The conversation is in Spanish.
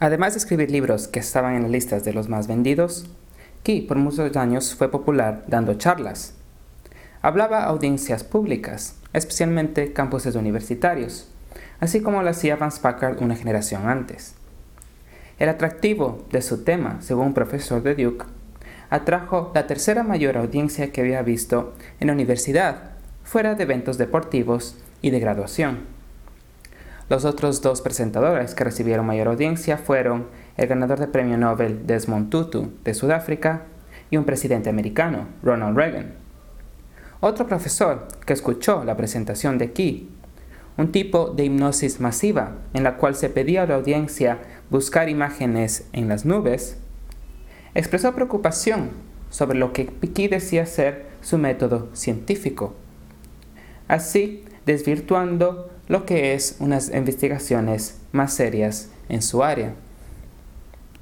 Además de escribir libros que estaban en las listas de los más vendidos, Key por muchos años fue popular dando charlas. Hablaba a audiencias públicas, especialmente campuses universitarios, así como lo hacía Vance Packard una generación antes. El atractivo de su tema, según un profesor de Duke, atrajo la tercera mayor audiencia que había visto en la universidad, fuera de eventos deportivos y de graduación. Los otros dos presentadores que recibieron mayor audiencia fueron el ganador del premio Nobel Desmond Tutu de Sudáfrica y un presidente americano, Ronald Reagan. Otro profesor que escuchó la presentación de Key, un tipo de hipnosis masiva en la cual se pedía a la audiencia buscar imágenes en las nubes, expresó preocupación sobre lo que Key decía ser su método científico, así desvirtuando lo que es unas investigaciones más serias en su área.